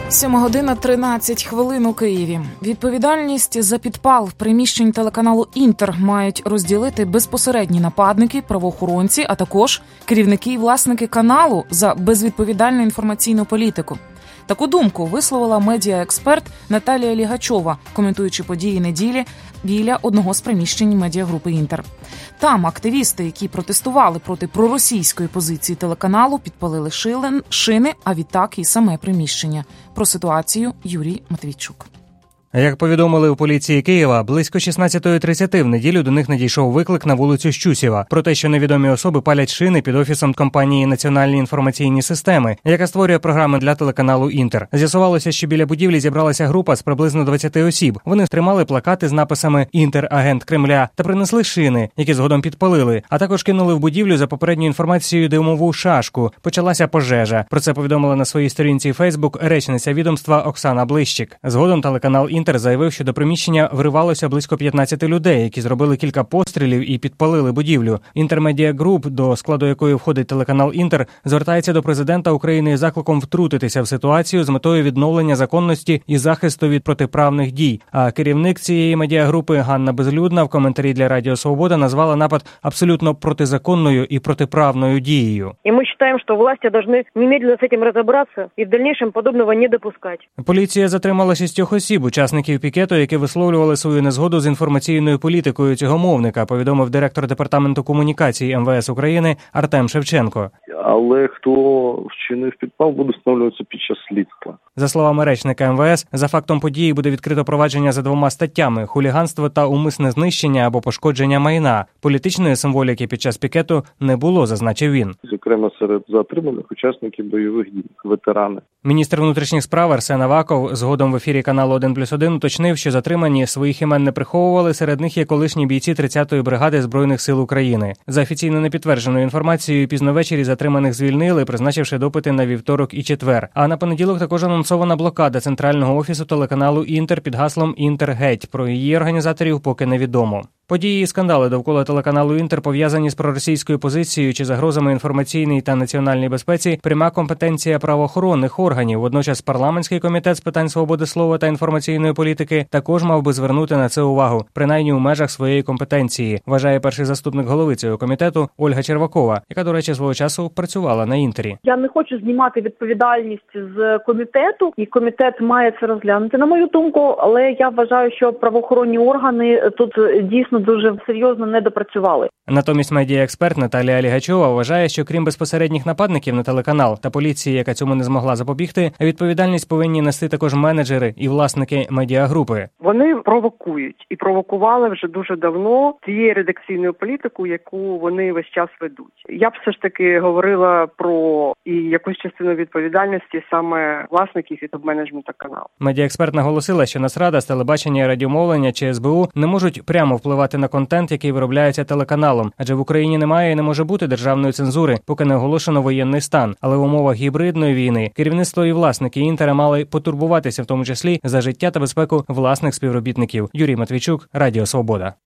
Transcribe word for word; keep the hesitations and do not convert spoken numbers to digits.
сьома година тринадцять хвилин у Києві. Відповідальність за підпал приміщень телеканалу «Інтер» мають розділити безпосередні нападники, правоохоронці, а також керівники і власники каналу за безвідповідальну інформаційну політику. Таку думку висловила медіаексперт Наталія Лігачова, коментуючи події неділі біля одного з приміщень медіагрупи «Інтер». Там активісти, які протестували проти проросійської позиції телеканалу, підпалили шини, а відтак і саме приміщення. Про ситуацію Юрій Матвійчук. Як повідомили у поліції Києва, близько шістнадцятої тридцяти в неділю до них надійшов виклик на вулицю Щусєва про те, що невідомі особи палять шини під офісом компанії «Національні інформаційні системи», яка створює програми для телеканалу «Інтер». З'ясувалося, що біля будівлі зібралася група з приблизно двадцяти осіб. Вони тримали плакати з написами «Інтер – агент Кремля» та принесли шини, які згодом підпалили, а також кинули в будівлю за попередньою інформацією димову шашку. Почалася пожежа. Про це повідомила на своїй сторінці Фейсбук речниця відомства Оксана Блищик. Згодом телеканал «Інтер» заявив, що до приміщення вривалося близько п'ятнадцяти людей, які зробили кілька пострілів і підпалили будівлю. Інтермедіа Груп, до складу якої входить телеканал «Інтер», звертається до президента України із закликом втрутитися в ситуацію з метою відновлення законності і захисту від протиправних дій. А керівник цієї медіагрупи Ганна Безлюдна в коментарі для Радіо Свобода назвала напад абсолютно протизаконною і протиправною дією. І ми вважаємо, що власті повинні немедленно з цим розібратися і в дальнейшем подобного не допускати. Поліція затримала шістьох осіб, учасників пікету, які висловлювали свою незгоду з інформаційною політикою цього мовника, повідомив директор департаменту комунікацій ем ве ес України Артем Шевченко. Але хто вчинив підпал, буде встановлюватися під час слідства. За словами речника ем ве ес, за фактом події буде відкрито провадження за двома статтями – хуліганство та умисне знищення або пошкодження майна. Політичної символіки під час пікету не було, зазначив він. Зокрема, серед затриманих учасників бойових дій, ветерани. Міністр внутрішніх справ Арсен Аваков згодом в ефірі каналу один плюс один уточнив, що затримані своїх імен не приховували, серед них є колишні бійці тридцятої бригади Збройних сил України. За офіційно непідтвердженою інформацією, пізно ввечері затриманих звільнили, призначивши допити на вівторок і четвер. А на понеділок також анонсована блокада центрального офісу телеканалу «Інтер» під гаслом «Інтер геть». Про її організаторів поки невідомо. Події і скандали довкола телеканалу «Інтер» пов'язані з проросійською позицією чи загрозами інформаційній та національній безпеці – пряма компетенція правоохоронних органів. Водночас парламентський комітет з питань свободи слова та інформаційної політики також мав би звернути на це увагу, принаймні у межах своєї компетенції, вважає перший заступник голови цього комітету Ольга Червакова, яка, до речі, свого часу працювала на «Інтері». Я не хочу знімати відповідальність з комітету, і комітет має це розглянути, на мою думку, але я вважаю, що правоохоронні органи тут дійсно дуже серйозно не допрацювали. Натомість медіаексперт Наталія Лігачова вважає, що крім безпосередніх нападників на телеканал та поліції, яка цьому не змогла запобігти, відповідальність повинні нести також менеджери і власники медіагрупи. Вони провокують і провокували вже дуже давно цією редакційною політикою, яку вони весь час ведуть. Я б все ж таки говорила про і якусь частину відповідальності саме власників і топ-менеджменту каналу. Медіаексперт наголосила, що Нацрада з телебачення, радіомовлення чи ес бе у не можуть прямо впливати на контент, який виробляється телеканалом, адже в Україні немає і не може бути державної цензури, поки не оголошено воєнний стан. Але в умовах гібридної війни керівництво і власники «Інтера» мали потурбуватися в тому числі за життя та безпеку власних співробітників. Юрій Матвійчук, Радіо Свобода.